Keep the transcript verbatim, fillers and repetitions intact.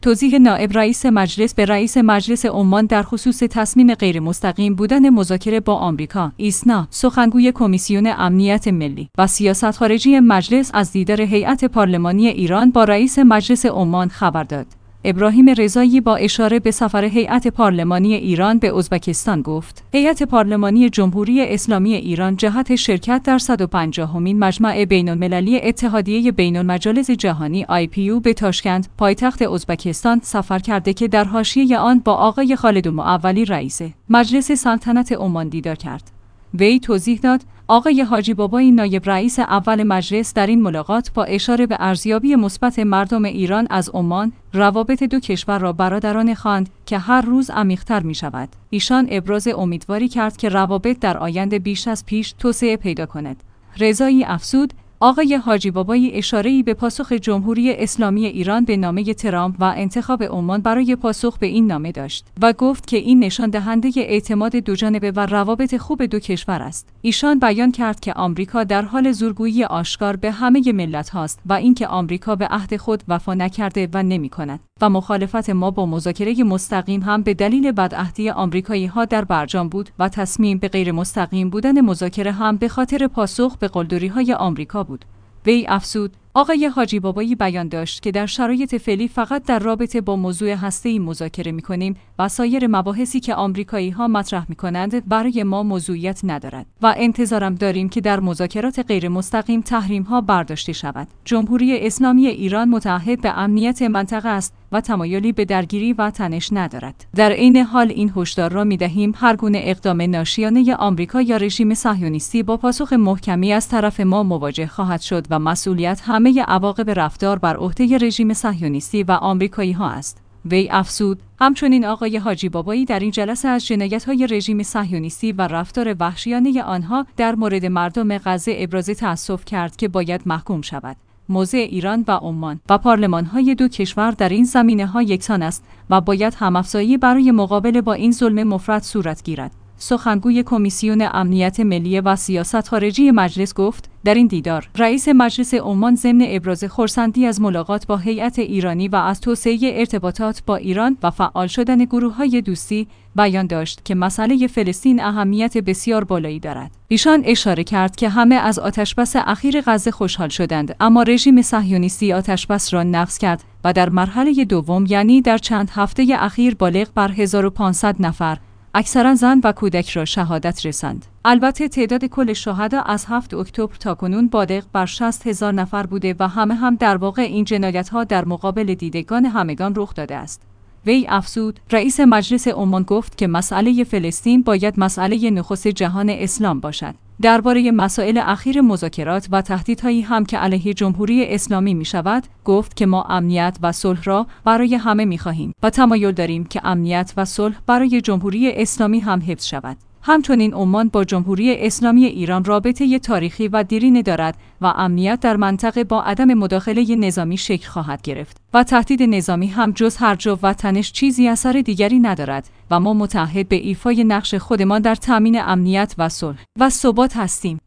توضیح نائب رئیس مجلس به رئیس مجلس عمان در خصوص تصمیم غیر مستقیم بودن مذاکره با آمریکا. ایسنا، سخنگوی کمیسیون امنیت ملی و سیاست خارجی مجلس از دیدار هیئت پارلمانی ایران با رئیس مجلس عمان خبر داد. ابراهیم رضایی با اشاره به سفر هیئت پارلمانی ایران به ازبکستان گفت: هیئت پارلمانی جمهوری اسلامی ایران جهت شرکت در صد و پنجاهمین مجمع بین‌المللی اتحادیه بین‌المجالس جهانی آی پی یو به تاشکند، پایتخت ازبکستان سفر کرده که در حاشیه آن با آقای خالد معولی رئیس مجلس سلطنت عمان دیدار کرد. وی توضیح داد: آقای حاجی بابایی نایب رئیس اول مجلس در این ملاقات با اشاره به ارزیابی مثبت مردم ایران از عمان، روابط دو کشور را برادرانه خواند که هر روز عمیق‌تر می‌شود. ایشان ابراز امیدواری کرد که روابط در آینده بیش از پیش توسعه پیدا کند. رضایی افزود: آقای حاجی بابایی اشاره‌ای به پاسخ جمهوری اسلامی ایران به نامه ترامپ و انتخاب عمان برای پاسخ به این نامه داشت و گفت که این نشان دهنده اعتماد دوجانبه و روابط خوب دو کشور است. ایشان بیان کرد که آمریکا در حال زورگویی آشکار به همه ملت هاست و اینکه آمریکا به عهد خود وفا نکرده و نمی‌کند و مخالفت ما با مذاکره مستقیم هم به دلیل بدعهدی آمریکایی‌ها در برجام بود و تصمیم به غیر مستقیم بودن مذاکره هم به خاطر پاسخ به قلدری‌های آمریکا بود. وی افزود: آقای حاجی بابایی بیان داشت که در شرایط فعلی فقط در رابطه با موضوع هسته‌ای مذاکره می‌کنیم و سایر مباحثی که آمریکایی‌ها مطرح می‌کنند برای ما موضوعیت ندارد و انتظارم داریم که در مذاکرات غیر مستقیم تحریم‌ها برداشته شود. جمهوری اسلامی ایران متعهد به امنیت منطقه است و تمایلی به درگیری و تنش ندارد. در عین حال این هشدار را می‌دهیم هر گونه اقدام ناشیانه آمریکا یا رژیم صهیونیستی با پاسخ محکمی از طرف ما مواجه خواهد شد و مسئولیت همه عواقب رفتار بر عهده رژیم صهیونیستی و آمریکایی‌ها است. وی افزود: همچنین آقای حاجی بابایی در این جلسه از جنایت‌های رژیم صهیونیستی و رفتار وحشیانه آنها در مورد مردم غزه ابراز تأسف کرد که باید محکوم شود. موضع ایران و عمان و پارلمان‌های دو کشور در این زمینه‌ها یکسان است و باید هم‌افزایی برای مقابله با این ظلم مفرط صورت گیرد. سخنگوی کمیسیون امنیت ملی و سیاست خارجی مجلس گفت: در این دیدار رئیس مجلس عمان ضمن ابراز خرسندی از ملاقات با هیئت ایرانی و از توسعه ارتباطات با ایران و فعال شدن گروه‌های دوستی بیان داشت که مسئله فلسطین اهمیت بسیار بالایی دارد. ایشان اشاره کرد که همه از آتشبس اخیر غزه خوشحال شدند، اما رژیم صهیونیستی آتشبس را نقض کرد و در مرحله دوم، یعنی در چند هفته اخیر، بالغ بر هزار و پانصد نفر اکثرا زن و کودک را شهادت رساند. البته تعداد کل شهدا از هفتم اکتبر تا کنون بالغ بر شصت هزار نفر بوده و همه هم در واقع این جنایت‌ها در مقابل دیدگان همگان رخ داده است. وی افزود: رئیس مجلس عمان گفت که مسئله فلسطین باید مسئله نخست جهان اسلام باشد. درباره مسائل اخیر مذاکرات و تهدیدهایی هم که علیه جمهوری اسلامی می شود، گفت که ما امنیت و صلح را برای همه می خواهیم و تمایل داریم که امنیت و صلح برای جمهوری اسلامی هم حفظ شود. همچنین عمان با جمهوری اسلامی ایران رابطه تاریخی و دیرینه دارد و امنیت در منطقه با عدم مداخله نظامی شکل خواهد گرفت و تهدید نظامی هم جز هرج و تنش چیزی اثر دیگری ندارد و ما متعهد به ایفای نقش خودمان در تامین امنیت و صلح و ثبات هستیم.